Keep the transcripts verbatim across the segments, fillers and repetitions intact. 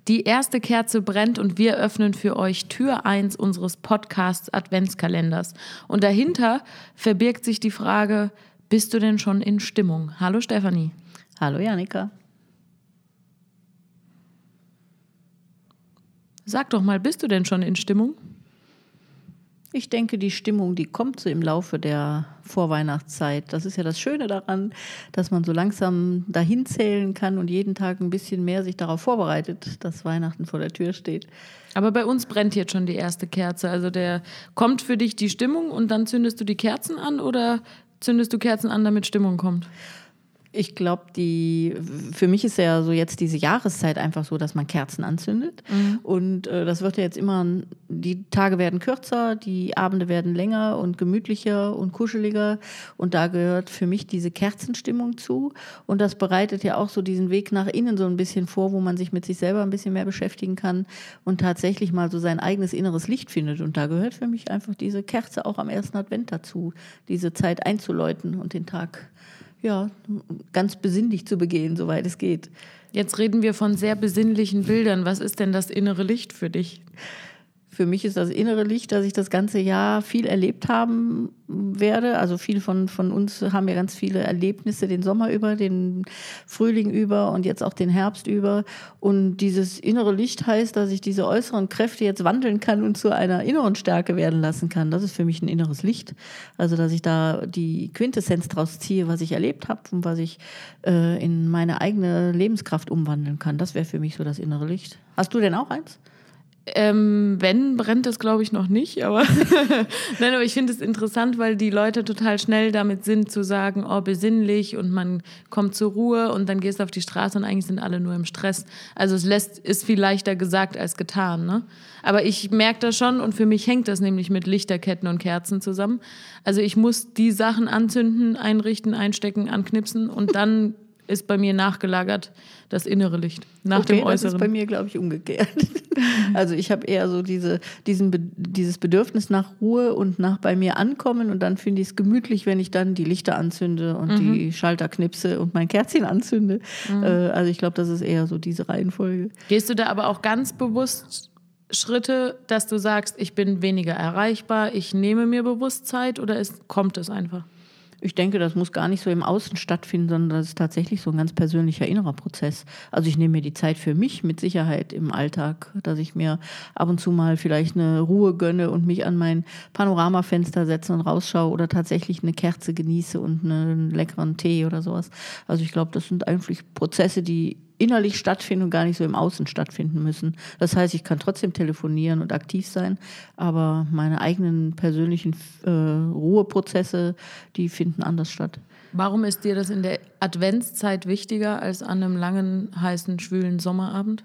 Die erste Kerze brennt und wir öffnen für euch Tür eins unseres Podcasts Adventskalenders. Und dahinter verbirgt sich die Frage, bist du denn schon in Stimmung? Hallo Stefanie. Hallo Janika. Sag doch mal, bist du denn schon in Stimmung? Ich denke, die Stimmung, die kommt so im Laufe der Vorweihnachtszeit. Das ist ja das Schöne daran, dass man so langsam dahin zählen kann und jeden Tag ein bisschen mehr sich darauf vorbereitet, dass Weihnachten vor der Tür steht. Aber bei uns brennt jetzt schon die erste Kerze. Also der kommt für dich die Stimmung und dann zündest du die Kerzen an oder zündest du Kerzen an, damit Stimmung kommt? Ich glaube, die für mich ist ja so jetzt diese Jahreszeit einfach so, dass man Kerzen anzündet. Mhm. Und äh, das wird ja jetzt immer, die Tage werden kürzer, die Abende werden länger und gemütlicher und kuscheliger. Und da gehört für mich diese Kerzenstimmung zu. Und das bereitet ja auch so diesen Weg nach innen so ein bisschen vor, wo man sich mit sich selber ein bisschen mehr beschäftigen kann und tatsächlich mal so sein eigenes inneres Licht findet. Und da gehört für mich einfach diese Kerze auch am ersten Advent dazu, diese Zeit einzuläuten und den Tag ja, ganz besinnlich zu begehen, soweit es geht. Jetzt reden wir von sehr besinnlichen Bildern. Was ist denn das innere Licht für dich? Für mich ist das innere Licht, dass ich das ganze Jahr viel erlebt haben werde. Also viele von, von uns haben ja ganz viele Erlebnisse den Sommer über, den Frühling über und jetzt auch den Herbst über. Und dieses innere Licht heißt, dass ich diese äußeren Kräfte jetzt wandeln kann und zu einer inneren Stärke werden lassen kann. Das ist für mich ein inneres Licht. Also dass ich da die Quintessenz draus ziehe, was ich erlebt habe und was ich äh, in meine eigene Lebenskraft umwandeln kann. Das wäre für mich so das innere Licht. Hast du denn auch eins? Ähm, wenn, brennt das glaube ich noch nicht, aber nein, aber ich finde es interessant, weil die Leute total schnell damit sind zu sagen, oh, besinnlich und man kommt zur Ruhe und dann gehst du auf die Straße und eigentlich sind alle nur im Stress. Also es lässt, ist viel leichter gesagt als getan, ne? Aber ich merke das schon und für mich hängt das nämlich mit Lichterketten und Kerzen zusammen. Also ich muss die Sachen anzünden, einrichten, einstecken, anknipsen und dann ist bei mir nachgelagert das innere Licht nach okay, dem Äußeren. Das ist bei mir, glaube ich, umgekehrt. Also ich habe eher so diese, diesen, dieses Bedürfnis nach Ruhe und nach bei mir ankommen und dann finde ich es gemütlich, wenn ich dann die Lichter anzünde und mhm. die Schalter knipse und mein Kerzchen anzünde. Mhm. Also ich glaube, das ist eher so diese Reihenfolge. Gehst du da aber auch ganz bewusst Schritte, dass du sagst, ich bin weniger erreichbar, ich nehme mir bewusst Zeit oder ist, kommt es einfach? Ich denke, das muss gar nicht so im Außen stattfinden, sondern das ist tatsächlich so ein ganz persönlicher innerer Prozess. Also ich nehme mir die Zeit für mich mit Sicherheit im Alltag, dass ich mir ab und zu mal vielleicht eine Ruhe gönne und mich an mein Panoramafenster setze und rausschaue oder tatsächlich eine Kerze genieße und einen leckeren Tee oder sowas. Also ich glaube, das sind eigentlich Prozesse, die innerlich stattfinden und gar nicht so im Außen stattfinden müssen. Das heißt, ich kann trotzdem telefonieren und aktiv sein, aber meine eigenen persönlichen äh, Ruheprozesse, die finden anders statt. Warum ist dir das in der Adventszeit wichtiger als an einem langen, heißen, schwülen Sommerabend?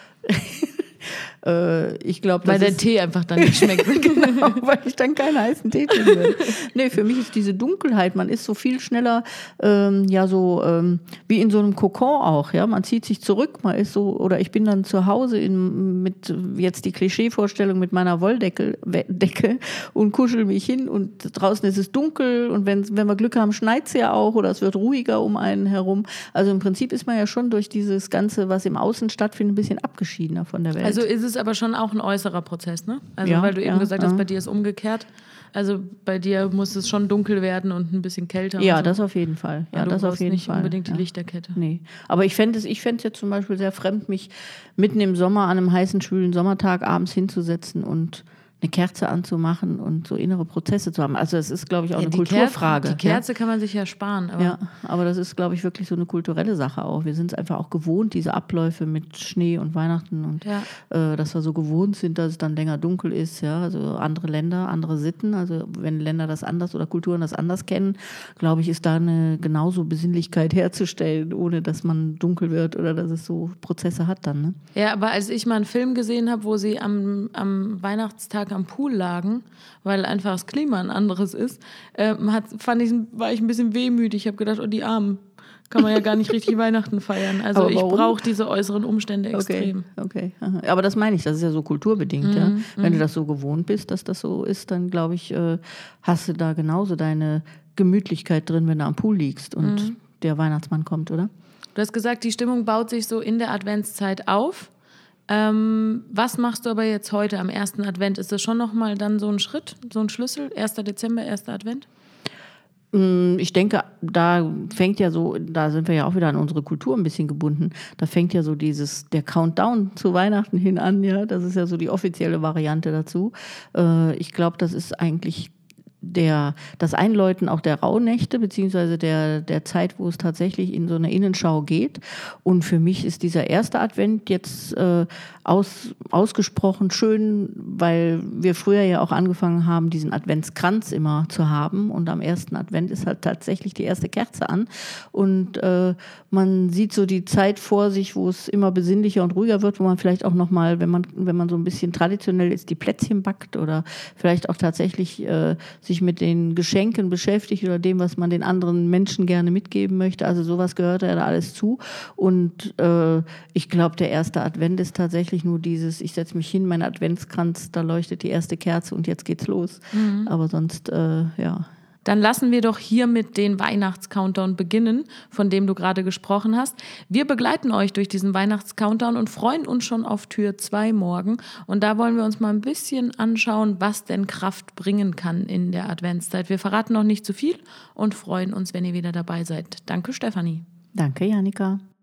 Ich glaube, weil der Tee einfach dann nicht schmeckt. Genau, weil ich dann keinen heißen Tee trinken will. Nee, für mich ist diese Dunkelheit, man ist so viel schneller, ähm, ja so ähm, wie in so einem Kokon auch, ja, man zieht sich zurück, man ist so, oder ich bin dann zu Hause in, mit jetzt die Klischeevorstellung mit meiner Wolldecke Decke und kuschel mich hin und draußen ist es dunkel und wenn, wenn wir Glück haben, schneit es ja auch oder es wird ruhiger um einen herum. Also im Prinzip ist man ja schon durch dieses Ganze, was im Außen stattfindet, ein bisschen abgeschiedener von der Welt. Also ist es aber schon auch ein äußerer Prozess, ne? Also ja, weil du eben ja, gesagt hast, ja. bei dir ist umgekehrt. Also bei dir muss es schon dunkel werden und ein bisschen kälter. Ja, und so. das auf jeden Fall. Ja, du das auf jeden nicht Fall. unbedingt die ja. Lichterkette. Nee, aber ich fände es, ich fände es jetzt zum Beispiel sehr fremd, mich mitten im Sommer an einem heißen, schwülen Sommertag abends hinzusetzen und eine Kerze anzumachen und so innere Prozesse zu haben. Also das ist, glaube ich, auch ja, eine Kulturfrage. Kerze, die Kerze ja? kann man sich ja sparen. Aber ja, aber das ist, glaube ich, wirklich so eine kulturelle Sache auch. Wir sind es einfach auch gewohnt, diese Abläufe mit Schnee und Weihnachten und ja. äh, dass wir so gewohnt sind, dass es dann länger dunkel ist. Ja, also andere Länder, andere Sitten. Also wenn Länder das anders oder Kulturen das anders kennen, glaube ich, ist da eine genauso Besinnlichkeit herzustellen, ohne dass man dunkel wird oder dass es so Prozesse hat dann. Ne? Ja, aber als ich mal einen Film gesehen habe, wo sie am, am Weihnachtstag am Pool lagen, weil einfach das Klima ein anderes ist, äh, hat, fand ich, war ich ein bisschen wehmütig. Ich habe gedacht, oh, die Armen, kann man ja gar nicht richtig Weihnachten feiern. Also ich brauche diese äußeren Umstände extrem. Okay, okay. Aber das meine ich, das ist ja so kulturbedingt. Mhm, ja. Wenn du das so gewohnt bist, dass das so ist, dann glaube ich, äh, hast du da genauso deine Gemütlichkeit drin, wenn du am Pool liegst und mhm. der Weihnachtsmann kommt, oder? Du hast gesagt, die Stimmung baut sich so in der Adventszeit auf. Ähm, was machst du aber jetzt heute am ersten Advent? Ist das schon nochmal dann so ein Schritt, so ein Schlüssel? erster Dezember, erster Advent? Ich denke, da fängt ja so, da sind wir ja auch wieder an unsere Kultur ein bisschen gebunden. Da fängt ja so dieses, der Countdown zu Weihnachten hin an, ja. Das ist ja so die offizielle Variante dazu. Äh, ich glaube, das ist eigentlich der, das Einläuten auch der Rauhnächte, beziehungsweise der, der Zeit, wo es tatsächlich in so eine Innenschau geht. Und für mich ist dieser erste Advent jetzt äh, aus, ausgesprochen schön, weil wir früher ja auch angefangen haben, diesen Adventskranz immer zu haben. Und am ersten Advent ist halt tatsächlich die erste Kerze an. Und äh, man sieht so die Zeit vor sich, wo es immer besinnlicher und ruhiger wird, wo man vielleicht auch nochmal, wenn man, wenn man so ein bisschen traditionell ist, die Plätzchen backt oder vielleicht auch tatsächlich äh, sich mit den Geschenken beschäftigt oder dem, was man den anderen Menschen gerne mitgeben möchte. Also sowas gehört ja da alles zu. Und äh, ich glaube, der erste Advent ist tatsächlich nur dieses, ich setze mich hin, mein Adventskranz, da leuchtet die erste Kerze und jetzt geht's los. Mhm. Aber sonst, äh, ja... Dann lassen wir doch hier mit den Weihnachts-Countdown beginnen, von dem du gerade gesprochen hast. Wir begleiten euch durch diesen Weihnachts-Countdown und freuen uns schon auf Tür zwei morgen. Und da wollen wir uns mal ein bisschen anschauen, was denn Kraft bringen kann in der Adventszeit. Wir verraten noch nicht zu viel und freuen uns, wenn ihr wieder dabei seid. Danke, Stefanie. Danke, Janika.